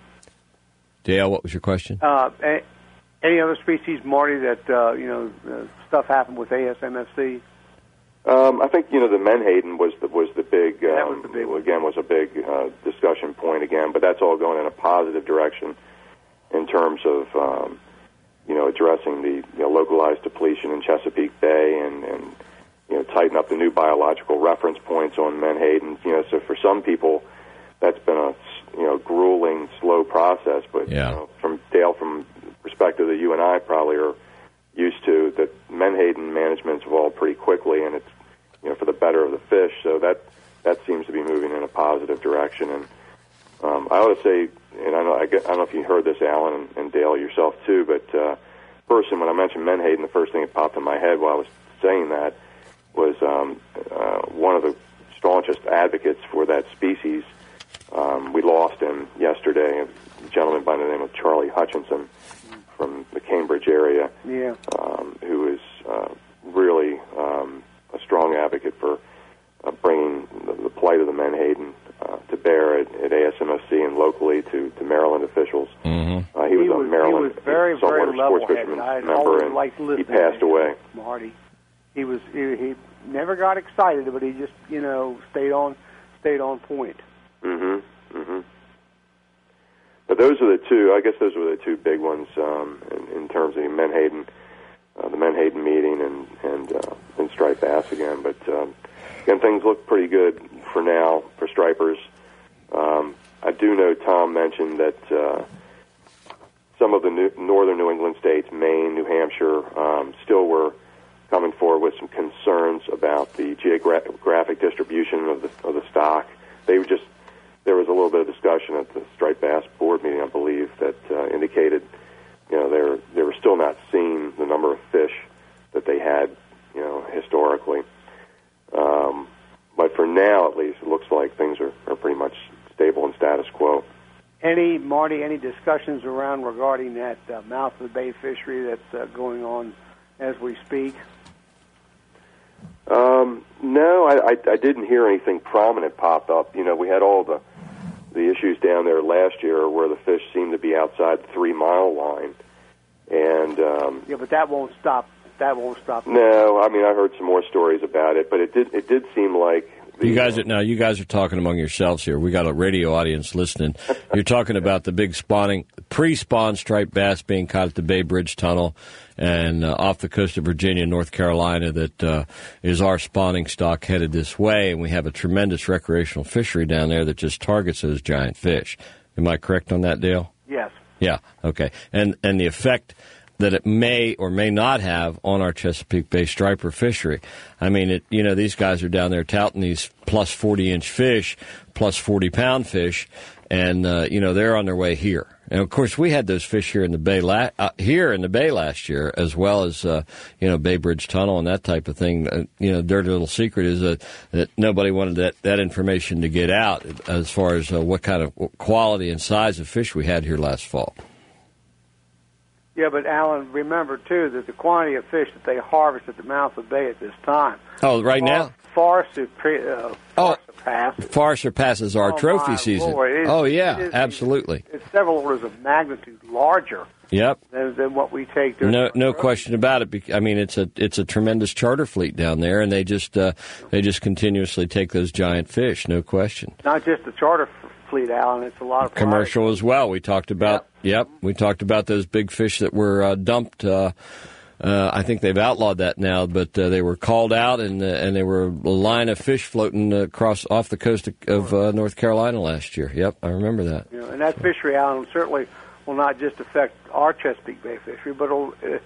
Dale, what was your question? Uh, a- any other species, Marty, that uh, you know uh, stuff happened with A S M F C? Um, I think you know the Menhaden was the was the big um, That was the big one. again was a big uh, discussion point again, but that's all going in a positive direction in terms of um, you know addressing the you know, localized depletion in Chesapeake Bay and, and you know tighten up the new biological reference points on Menhaden. You know, so for some people that's been a you know grueling, slow process, but Yeah. you know, from Dale, from the perspective that you and I probably are used to, that Menhaden management's evolved pretty quickly, and it's you know for the better of the fish. So that that seems to be moving in a positive direction. And um, I ought to say, and I, know, I, get, I don't know if you heard this, Alan and, and Dale yourself too, but uh, first, when I mentioned Menhaden, the first thing that popped in my head while I was saying that was um, uh, one of the staunchest advocates for that species. Um, we lost him yesterday, a gentleman by the name of Charlie Hutchinson from the Cambridge area, Yeah. um, who is uh, really um, a strong advocate for uh, bringing the, the plight of the Menhaden uh, to bear at, at A S M F C and locally to, to Maryland officials. Mm-hmm. Uh, he, was He a was- Maryland he was very, saltwater very sports level-headed. fisherman I'd member, always and liked he listening passed to away. Marty. He was he, he never got excited, but he just you know stayed on stayed on point. Mm-hmm. Mm-hmm. But those are the two. I guess those were the two big ones um, in, in terms of the Menhaden, uh, the Menhaden meeting, and and uh, and striped bass again. But um, again, things look pretty good for now for stripers. Um, I do know Tom mentioned that uh, some of the new, northern New England states, Maine, New Hampshire, um, still were coming forward with some concerns about the geographic distribution of the of the stock. They were just there was a little bit of discussion at the striped bass board meeting, I believe, that uh, indicated you know they were they were still not seeing the number of fish that they had you know historically. Um, but for now, at least, it looks like things are, are pretty much stable and status quo. Any Marty, any discussions around regarding that uh, mouth of the bay fishery that's uh, going on as we speak? Um, no, I, I, I didn't hear anything prominent pop up. You know, we had all the the issues down there last year where the fish seemed to be outside the three mile line, and um, Yeah, but that won't stop. That won't stop. no, I mean I heard some more stories about it, but it did it did seem like the, You guys are now. You guys are talking among yourselves here. We got a radio audience listening. You're talking about the big spawning, pre-spawn striped bass being caught at the Bay Bridge Tunnel and uh, off the coast of Virginia, North Carolina. That uh, is our spawning stock headed this way, and we have a tremendous recreational fishery down there that just targets those giant fish. Am I correct on that, Dale? Yes. Yeah. Okay. And and the effect that it may or may not have on our Chesapeake Bay striper fishery. I mean, it, you know, these guys are down there touting these plus forty-inch fish, plus forty-pound fish, and, uh, you know, they're on their way here. And, of course, we had those fish here in the bay la- uh, here in the bay last year, as well as, uh, you know, Bay Bridge Tunnel and that type of thing. Uh, you know, dirty little secret is uh, that nobody wanted that, that information to get out as far as uh, what kind of quality and size of fish we had here last fall. Yeah, but Alan, remember too that the quantity of fish that they harvest at the mouth of the bay at this time. Oh, right far, now? Far, supre- uh, far Oh, surpass. far surpasses our Oh, trophy my season. Lord, it is- oh, yeah, it is- absolutely. It's several orders of magnitude larger Yep. than, than what we take. during No, our no trophy. question about it. Bec- I mean, it's a it's a tremendous charter fleet down there, and they just uh, they just continuously take those giant fish. No question. Not just the charter f- fleet, Alan. It's a lot of Commercial as well. We talked about. Yep. We talked about those big fish that were uh, dumped. Uh, uh, I think they've outlawed that now, but uh, they were called out, and uh, and they were a line of fish floating across off the coast of, of uh, North Carolina last year. Yep, I remember that. You know, and that fishery, Alan, certainly will not just affect our Chesapeake Bay fishery, but it'll, uh,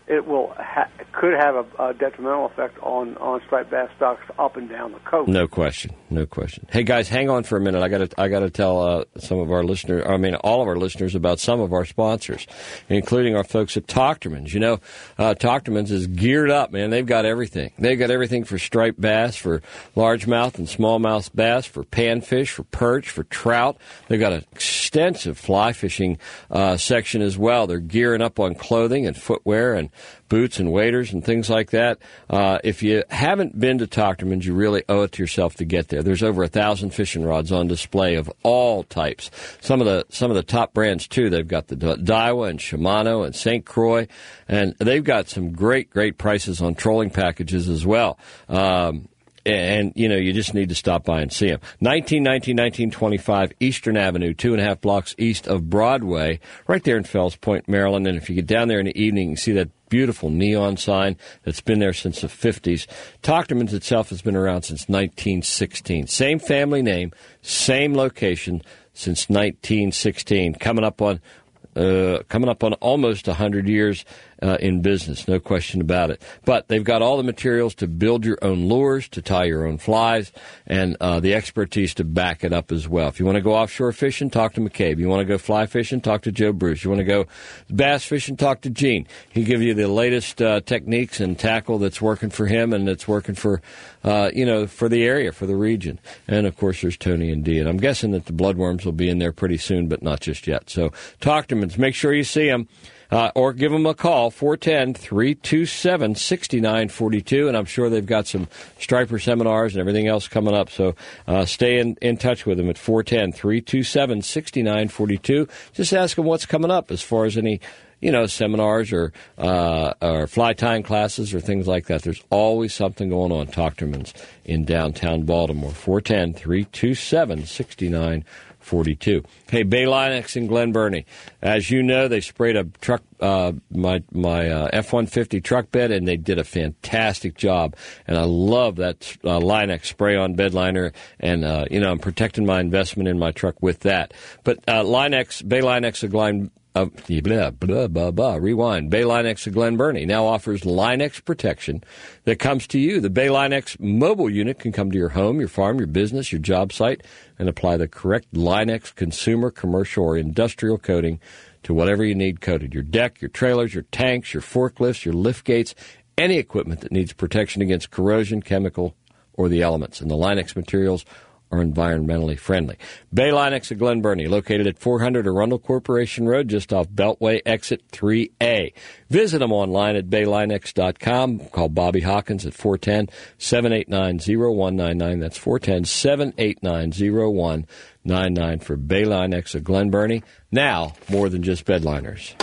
it will ha- could have a, a detrimental effect on, on striped bass stocks up and down the coast. No question, no question. Hey guys, hang on for a minute. I got to I got to tell uh, some of our listeners, I mean all of our listeners, about some of our sponsors, including our folks at Tochterman's. You know, uh, Tochterman's is geared up, man. They've got everything. They've got everything for striped bass, for largemouth and smallmouth bass, for panfish, for perch, for trout. They've got an extensive fly fishing uh, section as well. They're gearing up on clothing and footwear and boots and waders and things like that. Uh, if you haven't been to Tochterman's, you really owe it to yourself to get there. There's over a thousand fishing rods on display of all types. Some of the some of the top brands too. They've got the Daiwa and Shimano and Saint Croix, and they've got some great great prices on trolling packages as well. Um, And, you know, you just need to stop by and see them. nineteen nineteen, nineteen twenty-five Eastern Avenue, two and a half blocks east of Broadway, right there in Fells Point, Maryland. And if you get down there in the evening, you can see that beautiful neon sign that's been there since the fifties. Tochterman's itself has been around since nineteen sixteen. Same family name, same location since nineteen sixteen. Coming up on uh, coming up on almost one hundred years uh, in business, no question about it. But they've got all the materials to build your own lures, to tie your own flies, and uh, the expertise to back it up as well. If you want to go offshore fishing, talk to McCabe. You want to go fly fishing, talk to Joe Bruce. You want to go bass fishing, talk to Gene. He'll give you the latest uh, techniques and tackle that's working for him and that's working for, uh, you know, for the area, for the region. And, of course, there's Tony and Dee. And I'm guessing that the bloodworms will be in there pretty soon, but not just yet. So talk to them. Make sure you see them. Uh, or give them a call, four one zero, three two seven, six nine four two, and I'm sure they've got some striper seminars and everything else coming up, so uh, stay in, in touch with them at four one zero, three two seven, six nine four two. Just ask them what's coming up as far as any, you know, seminars or, uh, or fly tying classes or things like that. There's always something going on. Tochterman's in downtown Baltimore, four one zero, three two seven, six nine forty-two. Hey, Bay Linex in Glen Burnie. As you know, they sprayed a truck, uh, my my uh, F one fifty truck bed, and they did a fantastic job. And I love that uh, Linex spray-on bed liner, and uh, you know, I'm protecting my investment in my truck with that. But uh, Linex, Bay Linex of Glen Uh, blah, blah, blah, blah, rewind. Bay Linex of Glen Burnie now offers Linex protection that comes to you. The Bay Linex mobile unit can come to your home, your farm, your business, your job site, and apply the correct Linex consumer, commercial, or industrial coating to whatever you need coated. Your deck, your trailers, your tanks, your forklifts, your lift gates, any equipment that needs protection against corrosion, chemical, or the elements. And the Linex materials are environmentally friendly. Bay Linex of Glen Burnie, located at four hundred Arundel Corporation Road, just off Beltway Exit three A. Visit them online at bay linex dot com. Call Bobby Hawkins at four one zero, seven eight nine, zero one nine nine. That's four one zero, seven eight nine, zero one nine nine for Bay Linex of Glen Burnie. Now, more than just bed liners.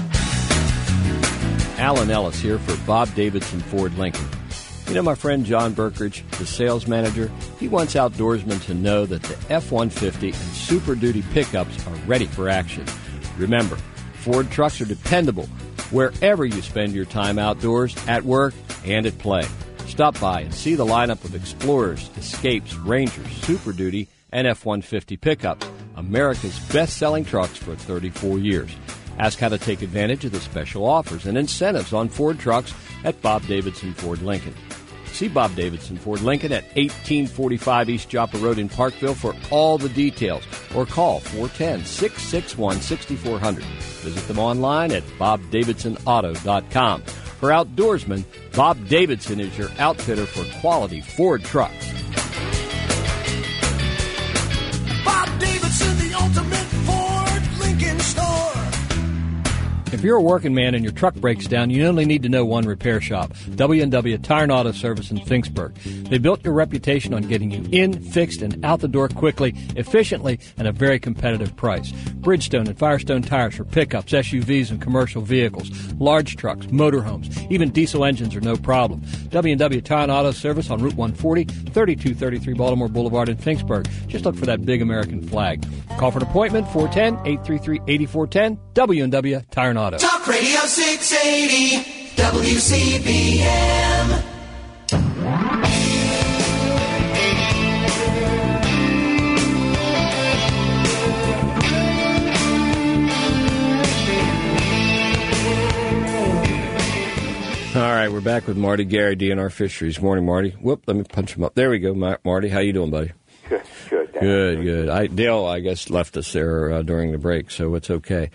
Alan Ellis here for Bob Davidson Ford Lincoln. You know my friend John Berkridge, the sales manager? He wants outdoorsmen to know that the F one fifty and Super Duty pickups are ready for action. Remember, Ford trucks are dependable wherever you spend your time outdoors, at work, and at play. Stop by and see the lineup of Explorers, Escapes, Rangers, Super Duty, and F one fifty pickups, America's best-selling trucks for thirty-four years. Ask how to take advantage of the special offers and incentives on Ford trucks at Bob Davidson Ford Lincoln. See Bob Davidson Ford Lincoln at eighteen forty-five East Joppa Road in Parkville for all the details, or call four one zero, six six one, six four zero zero. Visit them online at bob davidson auto dot com. For outdoorsmen, Bob Davidson is your outfitter for quality Ford trucks. Bob Davidson, the ultimate Ford Lincoln store. If you're a working man and your truck breaks down, you only need to know one repair shop, W and W Tire and Auto Service in Finksburg. They built your reputation on getting you in, fixed, and out the door quickly, efficiently, and a very competitive price. Bridgestone and Firestone tires for pickups, S U Vs, and commercial vehicles, large trucks, motorhomes, even diesel engines are no problem. W and W Tire and Auto Service on Route one forty, thirty-two thirty-three Baltimore Boulevard in Finksburg. Just look for that big American flag. Call for an appointment, four one zero, eight three three, eight four one zero, W and W Tire and Auto. Talk Radio six eighty, W C B M. back with Marty Gary, D N R Fisheries. Morning, Marty. Whoop, let me punch him up. There we go, Marty. How you doing, buddy? Good, good. Dan. Good, good. I, Dale, I guess, left us there uh, during the break, so it's okay.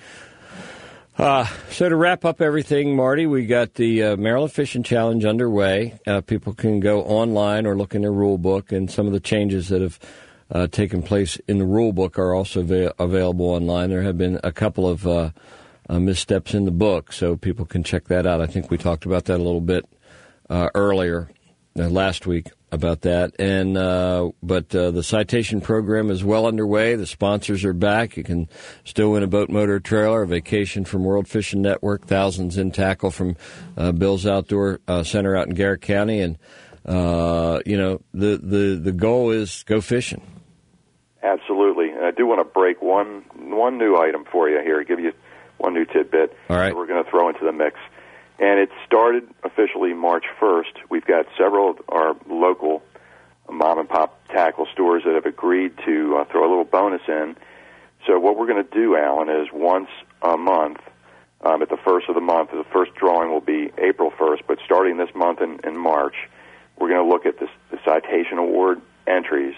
Uh, so to wrap up everything, Marty, we got the uh, Maryland Fishing Challenge underway. Uh, people can go online or look in their rule book, and some of the changes that have uh, taken place in the rule book are also va- available online. There have been a couple of uh, uh, missteps in the book, so people can check that out. I think we talked about that a little bit uh, earlier uh, last week about that. And uh, but uh, the citation program is well underway. The sponsors are back. You can still win a boat, motor, trailer, a vacation from World Fishing Network, thousands in tackle from uh, Bill's Outdoor uh, Center out in Garrett County. And, uh, you know, the, the, the goal is go fishing. Absolutely. And I do want to break one one new item for you here, give you one new tidbit All right. that we're going to throw into the mix. And it started officially March first. We've got several of our local mom-and-pop tackle stores that have agreed to uh, throw a little bonus in. So what we're going to do, Alan, is once a month, um, at the first of the month, the first drawing will be April first, but starting this month in, in March, we're going to look at this, the Citation Award entries,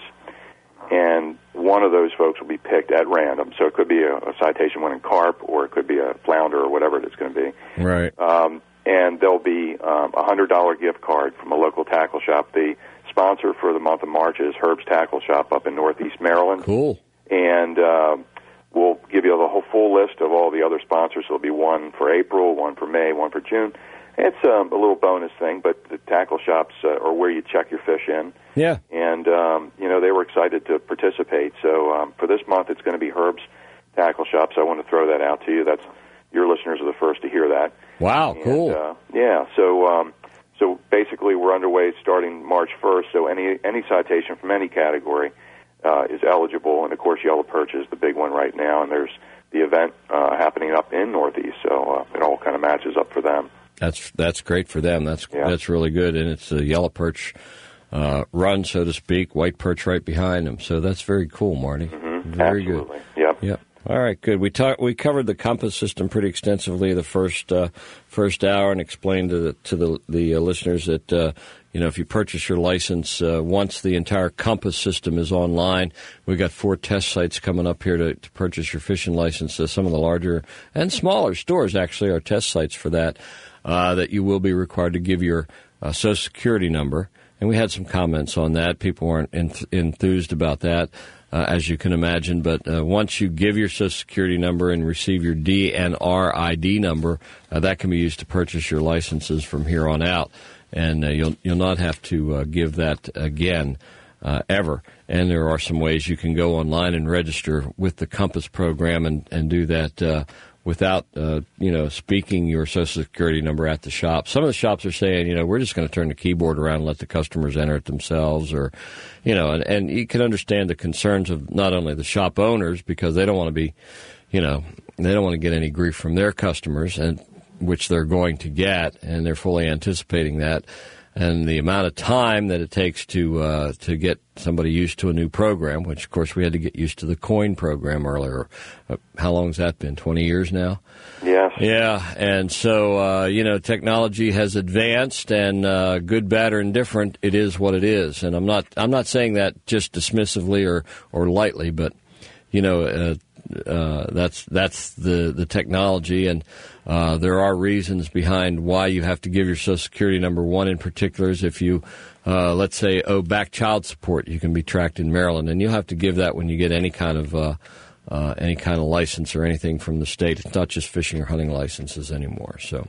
and one of those folks will be picked at random. So it could be a, a citation-winning carp, or it could be a flounder, or whatever it's going to be. Right. Um, and there'll be um, a one hundred dollars gift card from a local tackle shop. The sponsor for the month of March is Herb's Tackle Shop up in Northeast Maryland. Cool. And uh, we'll give you the whole full list of all the other sponsors. There'll be one for April, one for May, one for June. It's um, a little bonus thing, but the tackle shops uh, are where you check your fish in. Yeah. And, um, you know, they were excited to participate. So um, for this month, it's going to be Herb's Tackle Shop, so I want to throw that out to you. That's your listeners are the first to hear that. Wow, and, cool. Uh, yeah, so um, so basically we're underway starting March first, so any any citation from any category uh, is eligible. And, of course, yellow perch is the big one right now, and there's the event uh, happening up in Northeast, so uh, it all kind of matches up for them. That's that's great for them. That's yeah. that's really good, and it's a yellow perch uh, run, so to speak. White perch right behind them. So that's very cool, Marty. Mm-hmm. Very Absolutely. good. Yep. Yep. All right, good. We talked. We covered the compass system pretty extensively the first uh, first hour, and explained to the to the, the uh, listeners that uh, you know if you purchase your license uh, once the entire compass system is online, we've got four test sites coming up here to, to purchase your fishing license. Uh, some of the larger and smaller stores actually are test sites for that. Uh, that you will be required to give your uh, Social Security number. And we had some comments on that. People weren't enth- enthused about that, uh, as you can imagine. But uh, once you give your Social Security number and receive your D N R I D number, uh, that can be used to purchase your licenses from here on out. And uh, you'll you'll not have to uh, give that again uh, ever. And there are some ways you can go online and register with the Compass program and, and do that uh without, uh, you know, speaking your Social Security number at the shop. Some of the shops are saying, you know, we're just going to turn the keyboard around and let the customers enter it themselves, or, you know, and, and you can understand the concerns of not only the shop owners, because they don't want to be, you know, they don't want to get any grief from their customers, and which they're going to get, and they're fully anticipating that. And the amount of time that it takes to uh, to get somebody used to a new program, which, of course, we had to get used to the coin program earlier. Uh, how long has that been? twenty years now? Yes. Yeah, and so, uh, you know, technology has advanced, and uh, good, bad, or indifferent, it is what it is. And I'm not I'm not saying that just dismissively or, or lightly, but, you know, uh, uh, that's that's the, the technology, and uh, there are reasons behind why you have to give your Social Security number. One in particular is if you, uh, let's say, owe back child support, you can be tracked in Maryland, and you'll have to give that when you get any kind of uh, uh, any kind of license or anything from the state. It's not just fishing or hunting licenses anymore. So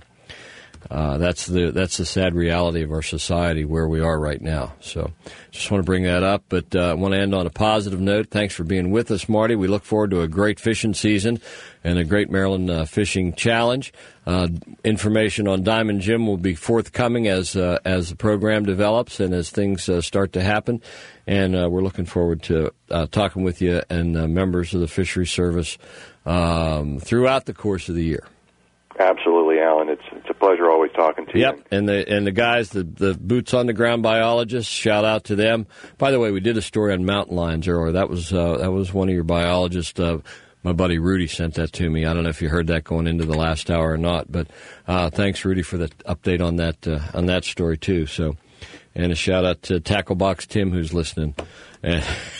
uh, that's the that's the sad reality of our society where we are right now. So just want to bring that up, but uh, I want to end on a positive note. Thanks for being with us, Marty. We look forward to a great fishing season and a great Maryland uh, Fishing Challenge. Uh, information on Diamond Jim will be forthcoming as uh, as the program develops and as things uh, start to happen. And uh, we're looking forward to uh, talking with you and uh, members of the Fisheries Service um, throughout the course of the year. Absolutely, Alan. It's it's a pleasure always talking to you. Yep, and the and the guys, the, the boots on the ground biologists, shout out to them. By the way, we did a story on mountain lions earlier. That was uh, that was one of your biologists. Uh, My buddy Rudy sent that to me. I don't know if you heard that going into the last hour or not, but uh, thanks, Rudy, for the update on that uh, on that story too. So, and a shout out to Tacklebox Tim, who's listening. And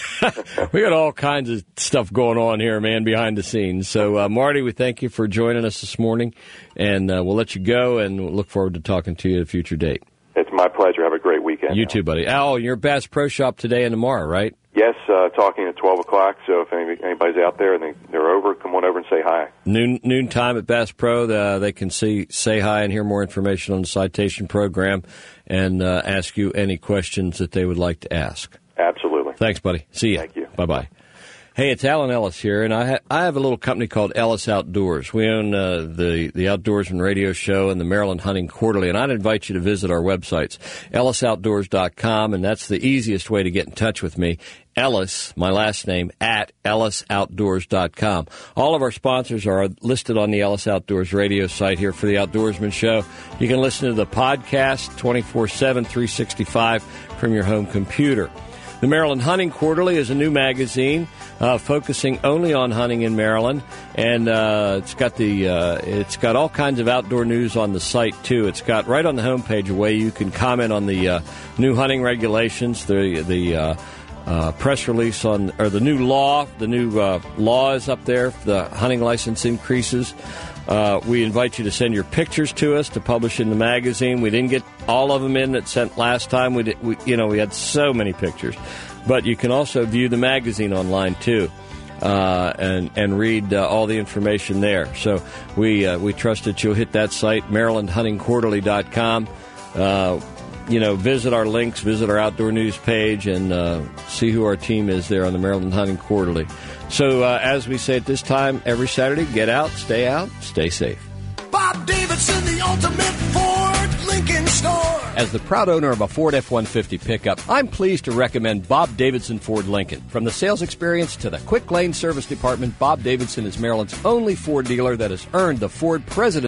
we got all kinds of stuff going on here, man, behind the scenes. So, uh, Marty, we thank you for joining us this morning, and uh, we'll let you go, and we'll look forward to talking to you at a future date. It's my pleasure. Have a great weekend. You now. too, buddy. Al, you're at Bass Pro Shop today and tomorrow, right? Yes, uh, talking at twelve o'clock, so if any, anybody's out there and they, they're over, come on over and say hi. Noon noon time at Bass Pro. Uh, they can see, say hi and hear more information on the citation program and uh, ask you any questions that they would like to ask. Absolutely. Thanks, buddy. See you. Thank you. Bye-bye. Hey, it's Alan Ellis here, and I, ha- I have a little company called Ellis Outdoors. We own uh, the, the Outdoorsman Radio Show and the Maryland Hunting Quarterly, and I'd invite you to visit our websites, ellis outdoors dot com, and that's the easiest way to get in touch with me. Ellis, my last name, at ellis outdoors dot com. All of our sponsors are listed on the Ellis Outdoors radio site here for the Outdoorsman Show. You can listen to the podcast twenty-four seven, three sixty-five from your home computer. The Maryland Hunting Quarterly is a new magazine uh, focusing only on hunting in Maryland, and uh, it's got the uh, it's got all kinds of outdoor news on the site too. It's got right on the homepage a way you can comment on the uh, new hunting regulations, the the uh, uh, press release on or the new law. The new uh, law is up there. The hunting license increases. Uh, we invite you to send your pictures to us to publish in the magazine. We didn't get all of them in that sent last time. We, did, we you know, we had so many pictures. But you can also view the magazine online, too, uh, and, and read uh, all the information there. So we uh, we trust that you'll hit that site, maryland hunting quarterly dot com. Uh, you know, visit our links, visit our outdoor news page, and uh, see who our team is there on the Maryland Hunting Quarterly. So, uh, as we say at this time, every Saturday, get out, stay out, stay safe. Bob Davidson, the ultimate Ford Lincoln store. As the proud owner of a Ford F one fifty pickup, I'm pleased to recommend Bob Davidson Ford Lincoln. From the sales experience to the quick lane service department, Bob Davidson is Maryland's only Ford dealer that has earned the Ford President